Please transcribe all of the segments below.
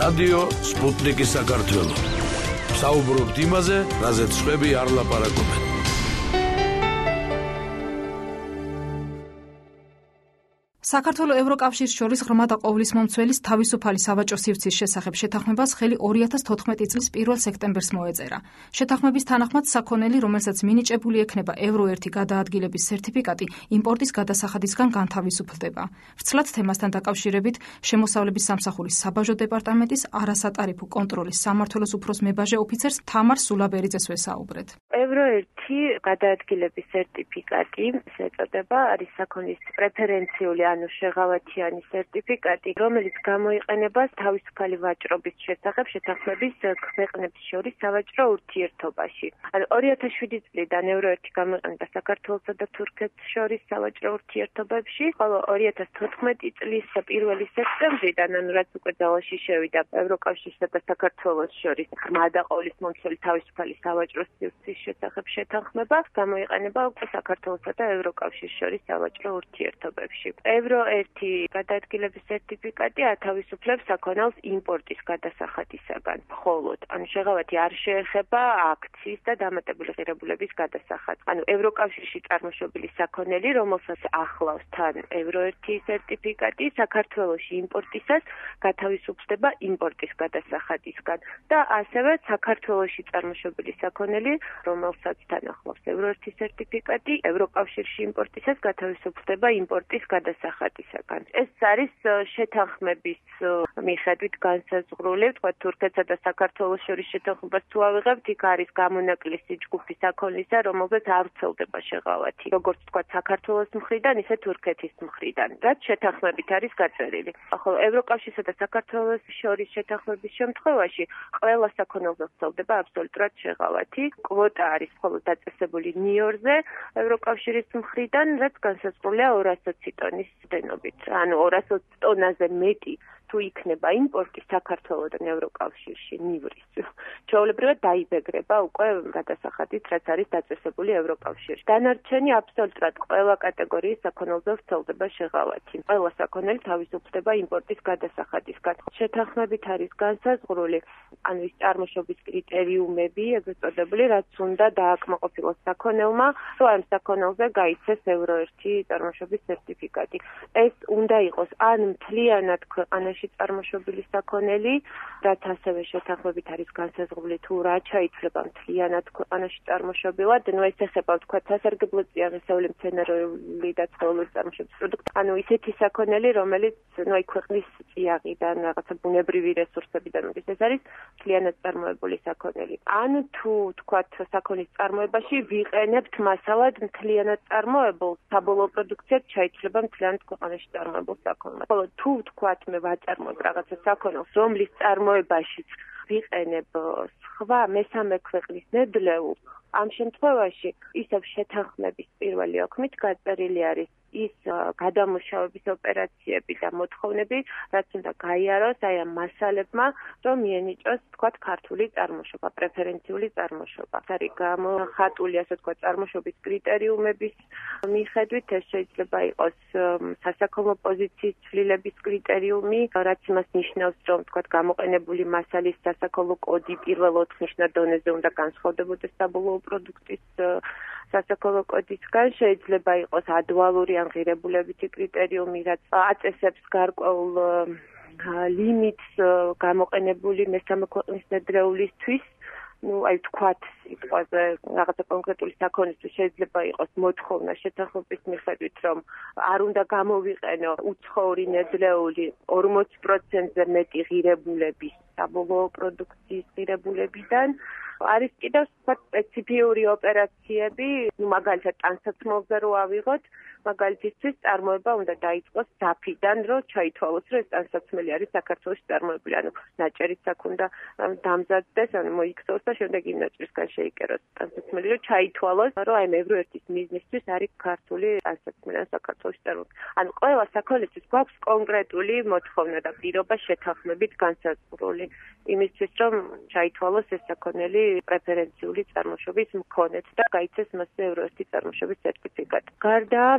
რადიო სპუტნიკი საქართველო. საუბრობთ იმაზე, რაზეც სხვები არ ლაპარაკობენ. საქართველოს ევროკავშირის შორის ღრმა და ყოვლის მომცველის თავისუფალი სავაჭრო სივრცის შესახებ შეთანხმებას ხელი 2014 წლის 1 სექტემბერს მოეწერა. შეთანხმების თანახმად საქონელი, რომელსაც მინიჭებული ექნება ევრო 1 გადაადგილების სერტიფიკატი, იმპორტის გადასახადისგან განთავისუფლდება. ვრცლად თემასთან დაკავშირებით შემოსავლების სამსახურის საბაჟო დეპარტამენტის არასატარიფო კონტროლის სამმართველოს უფროს მებაჟე ოფიცერს თამარ სულაბერიძეს ვესაუბრეთ. ევრო 1 გადაადგილების სერტიფიკატი ეწოდება, არის საქონლის პრეფერენციული შეღავათიანი სერტიფიკატი, რომელიც გამოიყენება თავისუფალი ვაჭრობის შესახებ შეთანხმების ქვეყნებს შორის სავაჭრო ურთიერთობაში. 2007 წლიდან ევრო 1 გამოიყენება საქართველოსა და თურქეთს შორის სავაჭრო ურთიერთობებში, ხოლო 2014 წლის 1 სექტემბრიდან, რაც უკვე ძალაში შევიდა ევროკავშირსა და საქართველოს შორის ღრმა და ყოვლის მომცველი თავისუფალი სავაჭრო სივრცის შესახებ შეთანხმება, გამოიყენება უკვე საქართველოსა და ევროკავშირის შორის სავაჭრო ურთიერთობებში. ევრო 1 გადაადგილების სერტიფიკატი ათავისუფლებს საქონელს იმპორტის გადასახადისაგან. მხოლოდ, შეღავათი არ შეეხება აქციის და დამატებული ღირებულების გადასახადს. ევროკავშირში წარმოშობილი საქონელი, რომელსაც ახლავს თან ევრო 1 სერტიფიკატი, საქართველოში იმპორტისას გათავისუფლდება იმპორტის გადასახადისგან და ასევე საქართველოში წარმოშობილი საქონელი, რომელსაც თან ახლავს ევრო 1 სერტიფიკატი, ევროკავშირში იმპორტისას გათავისუფლდება იმპორტის გადასახადისაგან. ეს არის შეთანხმების მიხედვით განსაზღვრული, თქვა თურქეთსა და საქართველოს შორის შეთანხმებას თუ ავიღებთ, იქ არის გამონაკლისი ჯგუფი საქონლისა, რომელზეც არ ვრცელდება შეღავათი. როგორც თქვა საქართველოს მხრიდან, ისე თურქეთის მხრიდან, რაც შეთანხმებით არის გაწერილი. ახლა ევროკავშირსა და საქართველოს შორის შეთანხმების შემთხვევაში ყველა საქონელზე ვრცელდება აბსოლუტურად შეღავათი. კვოტა არის მხოლოდ დაწესებული ნიორზე ევროკავშირის მხრიდან, რაც განსაზღვრულია 220 ტონის დენობით. 220 ტონაზე მეტი თუ იქნება იმპორტი საქართველოსთან ევროკავშირში ნივრის, ჩვეულებრივად დაიბეგრება უკვე გადასახადით, რაც არის დაწესებული ევროკავშირში. დანარჩენი აბსოლუტურად ყველა კატეგორიის საქონელზე ვრცელდება შეღავათი. ყველა საქონელი თავისუფლდება იმპორტის გადასახადისგან. შეთანხმებით არის განსაზღვრული, ის წარმოშობის კრიტერიუმები, ეგრეთ წოდებული, რაც უნდა დააკმაყოფილოს საქონელმა, თუ ამ საქონელზე გაიცეს ევრო 1 წარმოშობის სერტიფიკატი. ეს უნდა იყოს ან მთლიანად ქვეყანაში წარმოშობილი საქონელი, რაც ასევე შეთანხმებით არის განსაზღვრული, თუ რა ჩაითვლება მთლიანად ქვეყანაში წარმოშობილად, ეს ეხება თქვა სასარგებლო წიაღისეული მცენარეული და ცხოველური წარმოშობის პროდუქტი. ისეთი საქონელი, რომელიც ქვეყნის წიაღიდან, რაღაცა ბუნებრივი რესურსებიდან მოდის, ეს არის მთლიანად წარმოებული საქონელი. ან თუ თქვა საქონლის წარმოებაში ვიყენებთ მასალად მთლიანად წარმოებულ საბოლოო პროდუქციად ჩაითვლება მთლიანად ქვეყანაში წარმოებულ საქონელს. ხოლო თუ თქვათ მე ვაწარმოებ რაღაცა საქონელს, რომლის წარმოებაშიც ვიყენებ სხვა მესამე ქვეყნის ნედლეულს, ამ შემთხვევაში ისევ შეთანხმების პირველი ოქმით გაწერილი არის ის გადამუშავების ოპერაციები და მოთხოვნები, რაც უნდა გაიაროს ამ მასალებმა, რომ მიენიჭოს, თქვათ, ქართული წარმოშობა, პრეფერენციული წარმოშობა. არის გამოხატული, ასე თქვათ, წარმოშობის კრიტერიუმების მიხედვით, ეს შეიძლება იყოს სასაქონლო პოზიციის ცვლილების კრიტერიუმი, რაც იმას ნიშნავს, რომ, თქვათ, გამოყენებული მასალის სასაქონლო კოდი პირველ 4 ნიშნად დონეზე უნდა განსხვავდებოდეს საბოლოო პროდუქტის სასაქონლო კოდისგან, შეიძლება იყოს ადუალური ან ღირებულებითი კრიტერიუმი, რაც აწესებს გარკვეულ ლიმიტს გამოყენებული მესამე ქვეყნის ნედლეულისთვის. თქვათ სიტყვაზე რაღაცა კონკრეტული საქონლისთვის შეიძლება იყოს მოთხოვნა შეთანხმების მიხედვით, რომ არ უნდა გამოვიყენო უცხოური ნედლეული 40%-ზე მეტი ღირებულების საბოლოო პროდუქციის ღირებულებიდან. არის კიდევ სპეციფიური ოპერაციები, მაგალითად ტანსაცმელზე რო ავიღოთ, მაგალითისთვის წარმოება უნდა დაიწყოს დაფიდან, რომ ჩაითვალოს, რომ ეს ტანსაცმელი არის საქართველოში წარმოებული, ნაჭერიც აქ უნდა დამზადდეს, მოიქცოს და შემდეგ იმ ნაჭრისგან შეიკეროს ტანსაცმელი, რომ ჩაითვალოს, რომ აი ევრო 1 მიზნისთვის არის ქართული ტანსაცმელი საქართველოში წარმოებული. ყველა საქონელთვის გვაქვს კონკრეტული მოთხოვნა და პირობა შეთანხმებით განსაზღვრული იმისთვის, რომ ჩაითვალოს ეს საქონელი პრეფერენციული წარმოშობის მქონედ და გაიცეს მასზე ევრო 1 წარმოშობის სერტიფიკატი. გარდა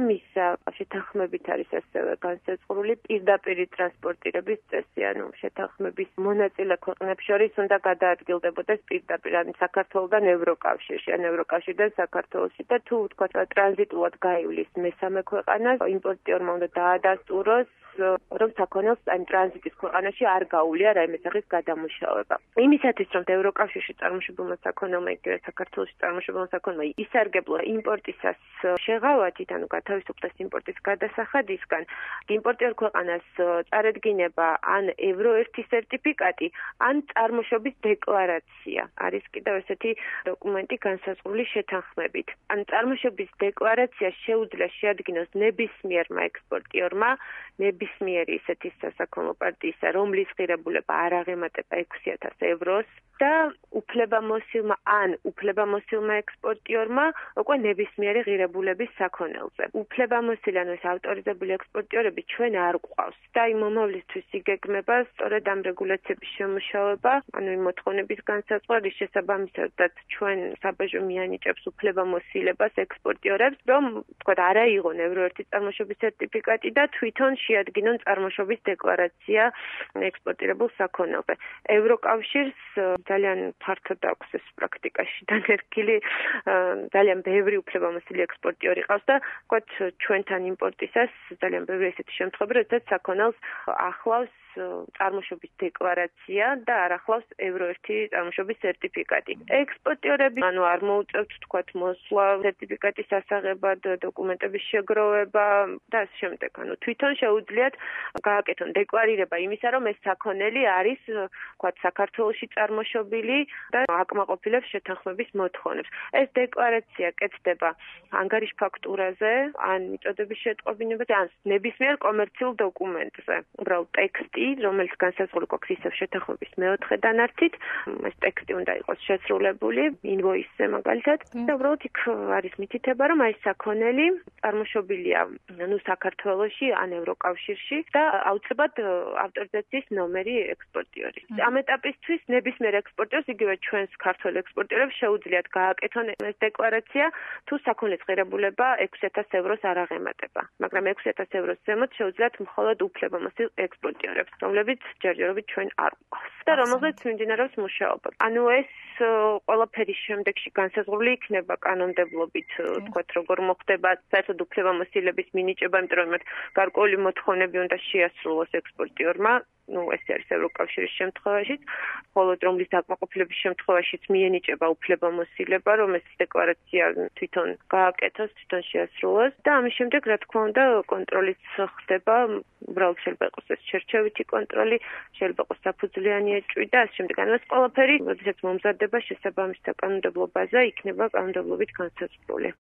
მის შეთანხმებით არის ასევე განსაზღვრული პირდაპირი ტრანსპორტირების წესი, ანუ შეთანხმების მონაწილე ქვეყნებს შორის უნდა გადაადგილდებოდეს პირდაპირ საქართველოსთან ევროკავშირში, ან ევროკავშირიდან საქართველოში და თუ თქვა ტრანზიტულად გაივლის მესამე ქვეყანას, იმპორტიორმა უნდა დაადასტუროს რომ საქონელს ან ტრანზიტის ქვეყანაში არ გაუვლია რაიმე სახის გადამუშავება. იმისათვის რომ ევროკავშირში წარმოშობილმა საქონელმა იგივე საქართველოში წარმოშობილმა საქონელმა ისარგებლო იმპორტისას შეღავათით, ანუ გათავისუფლდეს იმპორტის გადასახადისგან, იმპორტიორ ქვეყანას წარედგინება ან ევრო-1 სერტიფიკატი, ან წარმოშობის დეკლარაცია. არის კიდევ ესეთი დოკუმენტი განსაზღვრული შეთანხმებით. ან წარმოშობის დეკლარაცია შეუძლია შეადგინოს ნებისმიერმა ექსპორტიორმა ნებისმიერი ისეთი სასაქონლო პარტიისა, რომლის ღირებულება არ აღემატება 6,000 ევროს და უფლებამოსილმა ან უფლებამოსილმა ექსპორტიორმა უკვე ნებისმიერი ღირებულების საქონელზე. უფლებამოსილი ანუ ეს ავტორიზებული ექსპორტიორები ჩვენ არ გვყავს და იმ მომავლისთვის იგეგმება სწორედ ამ რეგულაციების შემუშავება, ანუ იმ მოთხოვნების განსაზღვრა, რის შესაბამისად ჩვენ საბაჟო მიანიჭებს უფლებამოსილებას ექსპორტიორებს, რომ თქვა არ აიღონ ევრო-1 წარმოშობის სერტიფიკატი და თვითონ შეადგინონ წარმოშობის დეკლარაცია ექსპორტირებულ საქონელზე. ევროკავშირს ძალიან ფართოდ აქვს ეს პრაქტიკაში დანერგილი, ძალიან ბევრი უფლებამოსილი ექსპორტიორი ყავს და ვთქვათ ჩვენთან იმპორტისას ძალიან ბევრი ესეთი შემთხვევები, როდესაც საქონელს ახლავს წარმოშობის დეკლარაცია და არ ახლავს ევრო-1 წარმოშობის სერტიფიკატი. ექსპორტიორები ანუ არ მოუწევთ თქვათ მოსვლა სერტიფიკატის ასაღებად, დოკუმენტების შეგროვება და ამ შემდეგ. ანუ თვითონ შეუძლიათ გააკეთონ დეკლარირება იმისა, რომ ეს საქონელი არის თქვათ საქართველოში წარმოშობილი და აკმაყოფილებს შეთანხმების მოთხოვნებს. ეს დეკლარაცია კეთდება ანგარიშ ფაქტურაზე, ან მიწოდების შეტყობინებაზე, ან ნებისმიერ კომერციულ დოკუმენტზე. უბრალოდ ტექსტი, რომელიც განსაზღვრული გვაქვს ისევ შეთანხმების მეოთხე დანართით, ეს ტექსტი უნდა იყოს შესრულებული ინვოისზე მაგალითად და უბრალოდ იქ არის მითითება, რომ აი საქონელი წარმოშობილია ანუ საქართველოში ან ევროკავშირში და აუცილებლად ავტორიზაციის ნომერი ექსპორტიორის. ამ ეტაპისთვის ნებისმიერ ექსპორტიორს, იგივე ჩვენს ქართველ ექსპორტიორებს შეუძლიათ გააკეთონ ეს დეკლარაცია, თუ საქონლის ღირებულება 6,000 ევროს არ აღემატება. მაგრამ 6,000 ევროს ზემოთ შეუძლიათ მხოლოდ უფლებამოსილ ექსპორტიორებს, რომლებიც ჯერჯერობით ჩვენ არ გვყავს და რომელზეც მიმდინარეობს მუშაობა. ანუ ეს ყველაფერი შემდეგში განსაზღვრული იქნება კანონმდებლობით, თქვათ როგორ მოხდება საერთოდ უფლებამოსილების მინიჭება, იმიტომ რომ გარკვეული მოთხოვნები უნდა შეასრულოს ექსპორტიორმა. ეს არის ევროკავშირის შემთხვევაშიც, მხოლოდ რომლის დაკმაყოფილების შემთხვევაშიც მიენიჭება უფლებამოსილება, რომ ეს დეკლარაცია თვითონ გააკეთოს, თვითონ შეასრულოს და ამის შემდეგ, რა თქმა უნდა, კონტროლიც ხდება, უბრალოდ შეიძლება იყოს ეს შერჩევითი კონტროლი, შეიძლება იყოს საფუძვლიანი ეჭვი და ამ შემდეგ. ანუ ეს ყველაფერი, როდესაც მომზადდება შესაბამის საკანონმდებლო ბაზა, იქნება კანონმდებლობით განსაზღვრული.